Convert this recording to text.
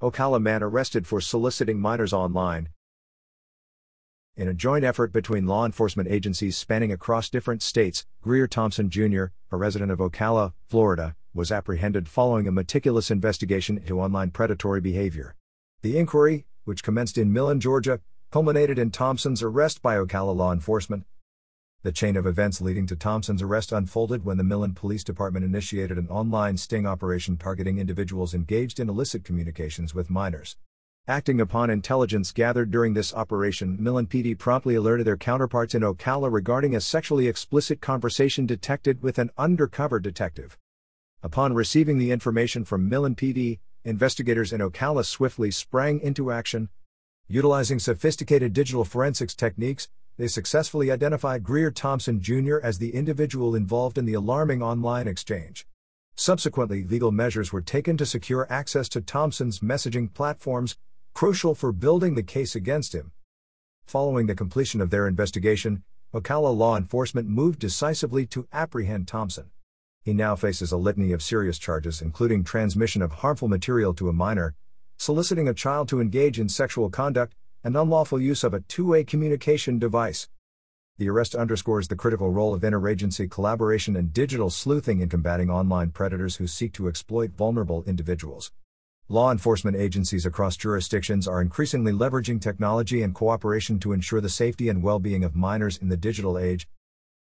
Ocala man arrested for soliciting minors online. In a joint effort between law enforcement agencies spanning across different states, Greer Thompson Jr., a resident of Ocala, Florida, was apprehended following a meticulous investigation into online predatory behavior. The inquiry, which commenced in Millen, Georgia, culminated in Thompson's arrest by Ocala law enforcement. The chain of events leading to Thompson's arrest unfolded when the Millen Police Department initiated an online sting operation targeting individuals engaged in illicit communications with minors. Acting upon intelligence gathered during this operation, Millen PD promptly alerted their counterparts in Ocala regarding a sexually explicit conversation detected with an undercover detective. Upon receiving the information from Millen PD, investigators in Ocala swiftly sprang into action. Utilizing sophisticated digital forensics techniques, they successfully identified Greer Thompson Jr. as the individual involved in the alarming online exchange. Subsequently, legal measures were taken to secure access to Thompson's messaging platforms, crucial for building the case against him. Following the completion of their investigation, Ocala law enforcement moved decisively to apprehend Thompson. He now faces a litany of serious charges, including transmission of harmful material to a minor, soliciting a child to engage in sexual conduct, and unlawful use of a two-way communication device. The arrest underscores the critical role of interagency collaboration and digital sleuthing in combating online predators who seek to exploit vulnerable individuals. Law enforcement agencies across jurisdictions are increasingly leveraging technology and cooperation to ensure the safety and well-being of minors in the digital age,